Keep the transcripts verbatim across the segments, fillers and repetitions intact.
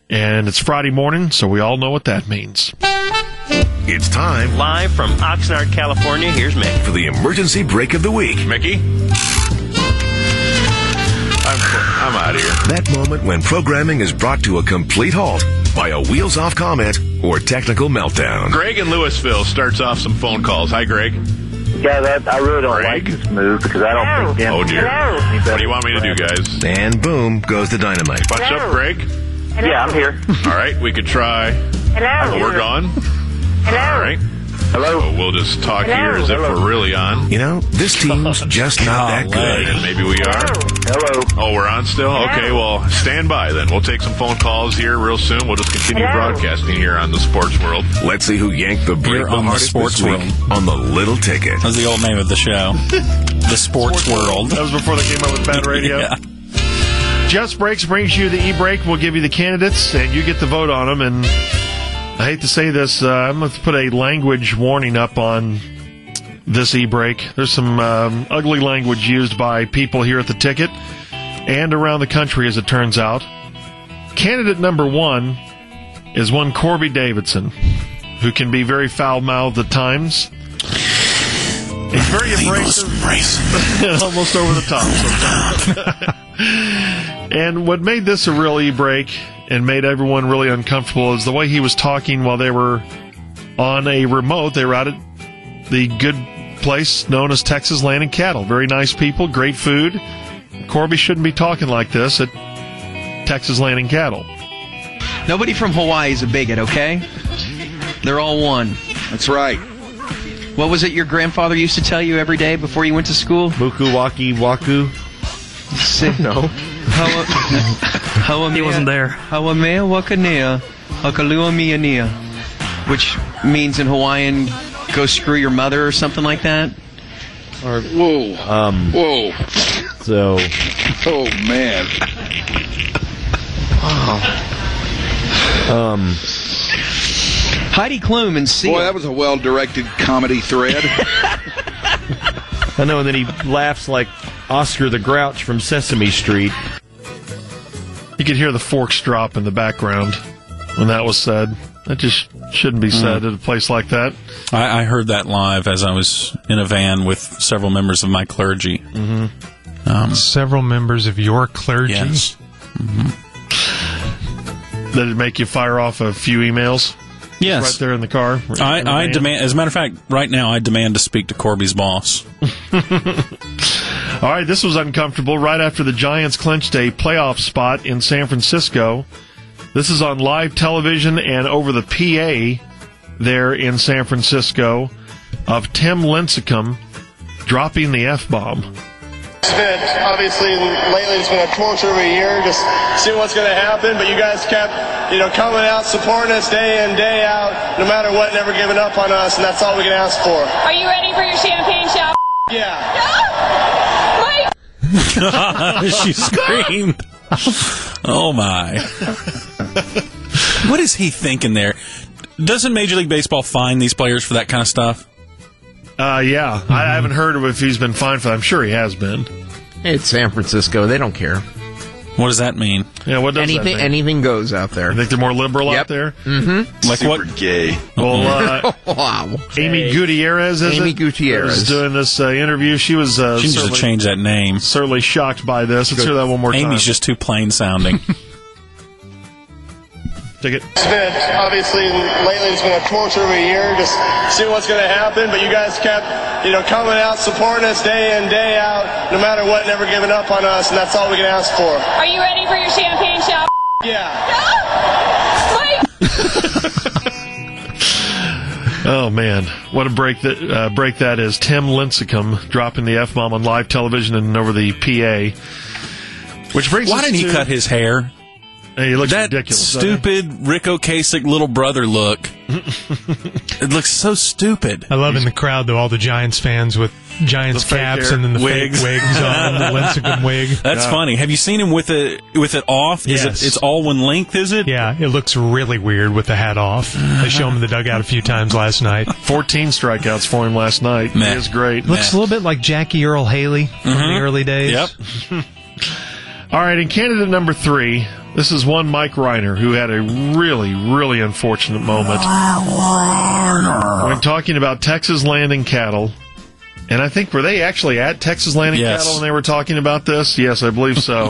And it's Friday morning, so we all know what that means. It's time. Live from Oxnard, California, here's Mick. For the emergency break of the week. Mickey? I'm, I'm out of here. That moment when programming is brought to a complete halt by a wheels-off comment or technical meltdown. Greg in Louisville starts off some phone calls. Hi, Greg. Yeah, that, I really don't Greg? like this move because I don't think Dan... Oh, dear. What do you want me to do, guys? And boom goes the dynamite. What's up, Greg? Yeah, I'm here. All right, we could try. Hello. We're gone. Hello. All right. Hello. So we'll just talk here as if we're really on. You know, this team's just not that good. And maybe we are. Hello. Oh, we're on still? Okay, well, stand by then. We'll take some phone calls here real soon. We'll just continue broadcasting here on the Sports World. Let's see who yanked the break You're the on the hardest Sports this week World. on the Little Ticket. That's the old name of the show. The Sports World. That was before they came up with bad radio. Yeah. Just Breaks brings you the e-break. We'll give you the candidates, and you get to vote on them. And I hate to say this, uh, I'm going to put a language warning up on this e-break. There's some um, ugly language used by people here at the ticket and around the country, as it turns out. Candidate number one is one Corby Davidson, who can be very foul-mouthed at times. He's very abrasive and almost over the top sometimes. And what made this a real e-break and made everyone really uncomfortable is the way he was talking while they were on a remote. They were out at the good place known as Texas Land and Cattle. Very nice people, great food. Corby shouldn't be talking like this at Texas Land and Cattle. Nobody from Hawaii is a bigot, okay? They're all one. That's right. What was it your grandfather used to tell you every day before you went to school? Buku Waki Waku. No. He wasn't there. Hawamea Wakanea Hakalua Miania, which means in Hawaiian, go screw your mother or something like that. Or, whoa. Um, whoa. So. Oh, man. Um. Heidi Klum and Seal. Boy, that was a well-directed comedy thread. I know, and then he laughs like Oscar the Grouch from Sesame Street. You could hear the forks drop in the background when that was said. That just shouldn't be said mm. at a place like that. I, I heard that live as I was in a van with several members of my clergy. Mm-hmm. Um, several members of your clergy? Yes. Mm-hmm. Did it make you fire off a few emails? Yes. Right there in the car? I, the I demand, as a matter of fact, right now I demand to speak to Corby's boss. All right, this was uncomfortable. Right after the Giants clinched a playoff spot in San Francisco. This is on live television and over the P A there in San Francisco of Tim Lincecum dropping the F-bomb. It's been, obviously, lately it's been a torture of a year, just seeing what's going to happen, but you guys kept, you know, coming out, supporting us day in, day out, no matter what, never giving up on us, and that's all we can ask for. Are you ready for your champagne shower? Yeah. Mike! She screamed. Oh, my. What is he thinking there? Doesn't Major League Baseball fine these players for that kind of stuff? Uh, yeah. Mm-hmm. I haven't heard of if he's been fined for that. I'm sure he has been. It's San Francisco. They don't care. What does that mean? Yeah, what does anything, that mean? Anything goes out there. I think they're more liberal yep. out there? Mm-hmm. Like Super what? gay. Well, uh, wow. Amy Gutierrez, is Amy it? Gutierrez. Was doing this uh, interview. She was uh, she needs to change that name. Certainly shocked by this. Let's hear that one more time. Amy's just too plain sounding. Take it. It's been, obviously, lately it's been a torture of a year, just seeing what's going to happen, but you guys kept, you know, coming out, supporting us day in, day out, no matter what, never giving up on us, and that's all we can ask for. Are you ready for your champagne shower? Yeah. Mike! Oh, man. What a break that uh, break that is. Tim Lincecum dropping the F-bomb on live television and over the P A. Which brings Why us didn't to, he cut his hair? He looks that ridiculous. Stupid Rick Ocasek little brother look. It looks so stupid. I love in the crowd, though, all the Giants fans with Giants caps and then the wigs. fake wigs on, the Lincecum wig. That's yeah. funny. Have you seen him with it with it off? Is yes. it? It's all one length, is it? Yeah, it looks really weird with the hat off. They showed him in the dugout a few times last night. fourteen strikeouts for him last night. Meh. He is great. Looks Meh. a little bit like Jackie Earl Haley from mm-hmm. the early days. Yep. All right, and candidate number three, this is one Mike Reiner, who had a really, really unfortunate moment when talking about Texas Landing Cattle. And I think, were they actually at Texas Landing Yes. Cattle when they were talking about this? Yes, I believe so.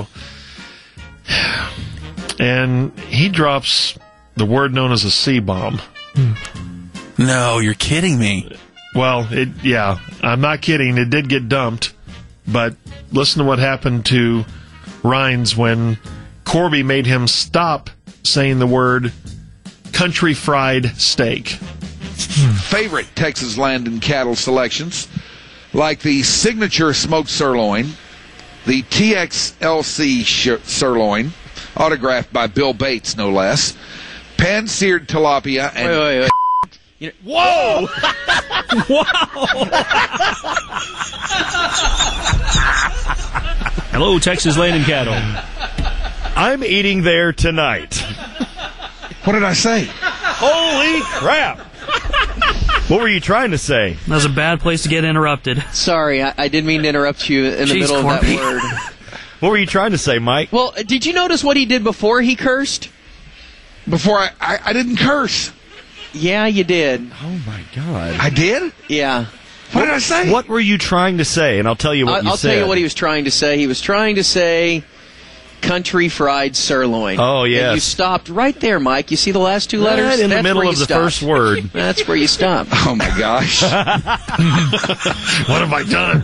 And he drops the word known as a C-bomb. No, you're kidding me. Well, it, yeah, I'm not kidding. It did get dumped. But listen to what happened to Rines when Corby made him stop saying the word country fried steak. Favorite Texas Land and Cattle selections, like the signature smoked sirloin, the T X L C sh- sirloin, autographed by Bill Bates, no less, pan-seared tilapia, and... Wait, wait, wait. You know, whoa! Hello, Texas Land and Cattle. I'm eating there tonight. What did I say? Holy crap! What were you trying to say? That was a bad place to get interrupted. Sorry, I, I didn't mean to interrupt you in the Jeez, middle Corby. of that word. What were you trying to say, Mike? Well, did you notice what he did before he cursed? Before I, I, I didn't curse. Yeah, you did. Oh, my God. I did? Yeah. What did I say? What were you trying to say? And I'll tell you what I'll, you I'll said. tell you what he was trying to say. He was trying to say country fried sirloin. Oh, yes. And you stopped right there, Mike. You see the last two letters? Right in the That's middle where of you the stopped. first word. That's where you stopped. Oh, my gosh. What have I done?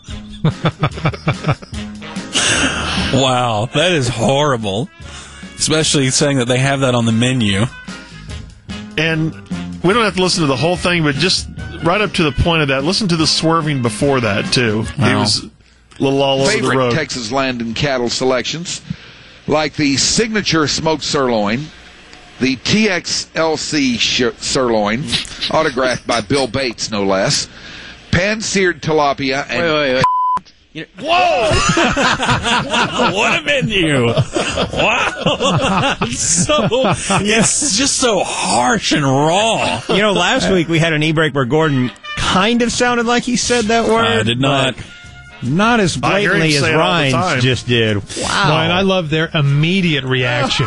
Wow, that is horrible. Especially saying that they have that on the menu. And we don't have to listen to the whole thing, but just right up to the point of that, listen to the swerving before that, too. He Wow. was a little all over the Favorite road. Texas Land and Cattle selections, like the signature smoked sirloin, the T X L C sh- sirloin, autographed by Bill Bates, no less, pan-seared tilapia, and... Wait, wait, wait. You know, Whoa! What a menu! Wow! So, it's just so harsh and raw. You know, last week we had an e-break where Gordon kind of sounded like he said that word. I did not. but Not as I hear him blatantly as say it all the time. Rhines just did. Wow. No, and I love their immediate reaction.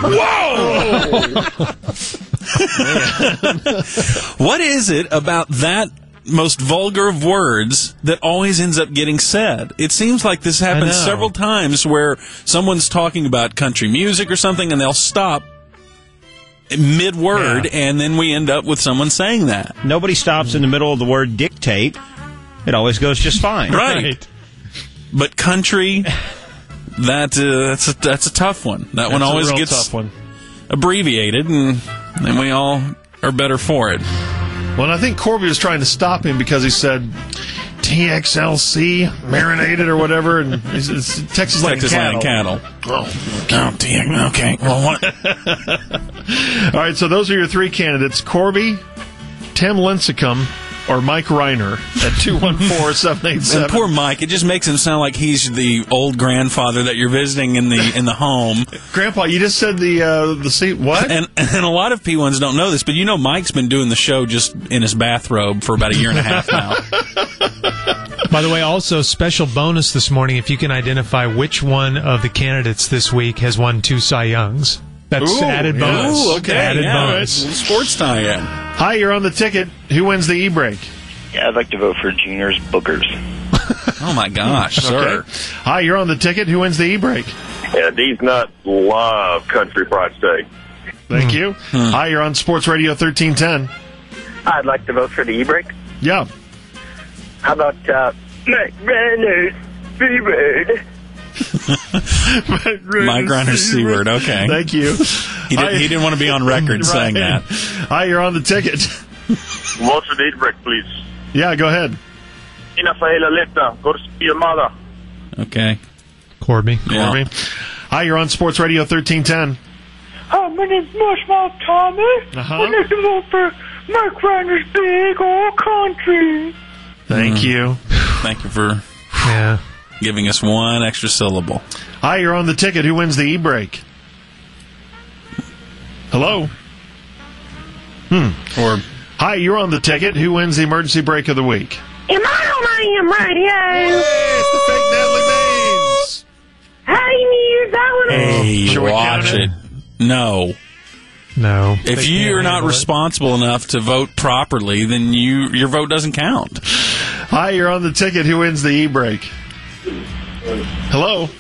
What is it about that most vulgar of words that always ends up getting said? It seems like this happens know. several times where someone's talking about country music or something and they'll stop mid-word, Yeah. and then we end up with someone saying that. Nobody stops in the middle of the word dictate. It always goes just fine. Right. But country, that, uh, that's, a, that's a tough one. That one That's a always real gets tough one. abbreviated, and then we all are better for it. Well, and I think Corby was trying to stop him because he said T X L C, marinated or whatever, and it's, it's Texas Land Texas Land Cattle. Cattle. Oh, oh, dear. Okay. Well, what? All right, so those are your three candidates: Corby, Tim Lincecum, or Mike Reiner at two one four, seven eight And seven. poor Mike, it just makes him sound like he's the old grandfather that you're visiting in the in the home. Grandpa, you just said the uh, the seat. What? And and a lot of P ones don't know this, but you know Mike's been doing the show just in his bathrobe for about a year and a half now. By the way, also special bonus this morning if you can identify which one of the candidates this week has won two Cy Youngs. That's Ooh, added yeah. bonus. Ooh, okay, Added yeah, bonus. it's a sports tie-in. Hi, you're on the ticket. Who wins the e-break? Yeah, I'd like to vote for Junior's Bookers. Oh my gosh, sir! Okay. Hi, you're on the ticket. Who wins the e-break? Yeah, these nuts love country fried steak. Thank you. Hi, you're on Sports Radio thirteen ten. I'd like to vote for the e-break. Yeah. How about uh, Mike Renner's Seaward? Mike Reiner's C-word, okay. Thank you. He, did, he didn't want to be on record saying Right. that. Hi, you're on the ticket. Vote for the e-break, please. Yeah, go ahead. Ina Fahela Letta, go to see your mother. Okay. Corby. Yeah. Corby. Hi, you're on Sports Radio thirteen ten. Hi, my name's Marshmallow Thomas. Uh-huh. I'd like to vote for Mike Reiner's Big Old Country. Thank you. Thank you for Yeah. giving us one extra syllable. Hi, you're on the ticket. Who wins the e-break? Hello? Hmm. Or, hi, you're on the ticket. Who wins the emergency break of the week? Am I on I am radio? Hey, it's the fake Natalie Maines. Hey, News, Hey, Should we watch count it. No. No. If They you can't are not handle it. responsible enough to vote properly, then you your vote doesn't count. Hi, you're on the ticket. Who wins the e-break? Hello?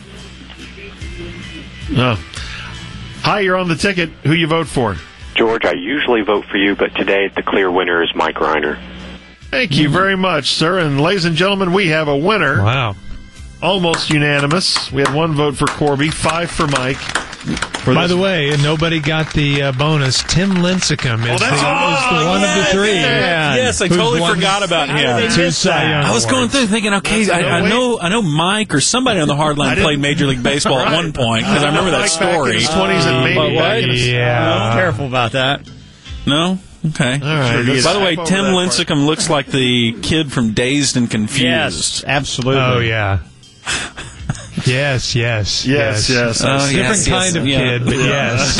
Oh. Hi, you're on the ticket. Who you vote for? George, I usually vote for you, but today the clear winner is Mike Reiner. Thank you very much, sir. And ladies and gentlemen, we have a winner. Wow. Almost unanimous. We had one vote for Corby, five for Mike. For By this- the way, nobody got the uh, bonus. Tim Lincecum is, the, that's- is the oh, one of the yes, three. yes. Yes, I Who's totally won forgot about two him. Cy Young I was going awards. through thinking, okay, That's- I, I no, know, I know Mike or somebody on the hard line I didn't- played Major League Baseball at Right. one point because I remember that Mike back in story. his twenties and maybe But what? back in his- Yeah. Careful about that. No. Okay. All right. By the way, Skip over Tim that part. Lincecum looks like the kid from Dazed and Confused. Yes, absolutely. Oh, yeah. Yes, yes, Yes, yes. Oh, Different yes, yes, kind of yeah. kid, but yes.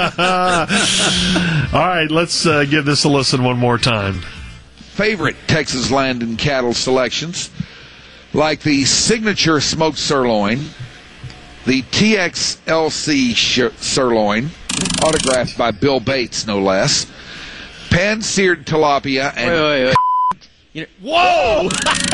All right, let's uh, give this a listen one more time. Favorite Texas land and cattle selections, like the signature smoked sirloin, the T X L C sh- sirloin, autographed by Bill Bates, no less, pan-seared tilapia, and Wait, wait, wait. Whoa!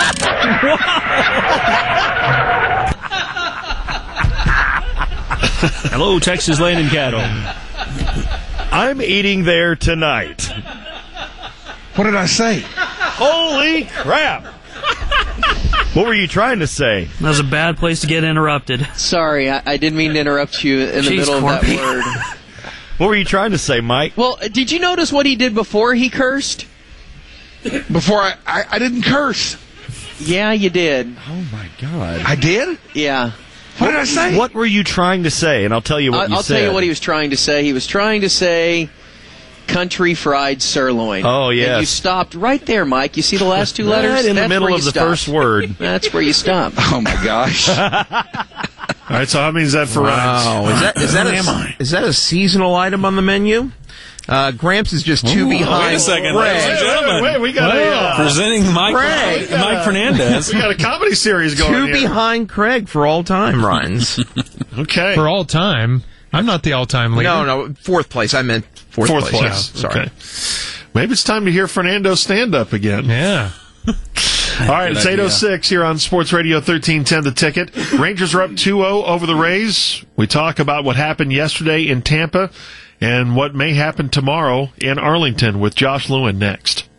Hello, Texas Land and Cattle. I'm eating there tonight. what did I say? Holy crap! What were you trying to say? That was a bad place to get interrupted. Sorry, I, I didn't mean to interrupt you in the Jeez, middle of Corby. that word. What were you trying to say, Mike? Well, did you notice what he did before he cursed? Before I, I, I didn't curse. Yeah, you did. Oh my God! I did? Yeah. What did I say? What were you trying to say? And I'll tell you what I'll, you I'll said. tell you what he was trying to say. He was trying to say country fried sirloin. Oh, yes. And you stopped right there, Mike. You see the last two letters? Right in the That's middle where of you the stopped. first word. That's where you stopped. Oh my gosh. All right, so how many is that for Wow. Ryan's? Is that is that Who am a, I? is that a seasonal item on the menu? Uh, Gramps is just two Ooh, behind. wait a second, Greg. ladies and gentlemen. Wait, wait, we got a, uh, Presenting Mike, Greg. Mike Fernandez. we got a comedy series going Two here. behind Craig for all time runs. Okay. For all time, I'm not the all-time leader. no, no, fourth place. I meant fourth, Fourth place. place. Yeah, sorry. Okay. Maybe it's time to hear Fernando stand up again. Yeah. All right, Good it's eight idea. oh six here on Sports Radio thirteen ten The Ticket. Rangers are up two oh over the Rays. We talk about what happened yesterday in Tampa and what may happen tomorrow in Arlington with Josh Lewin next.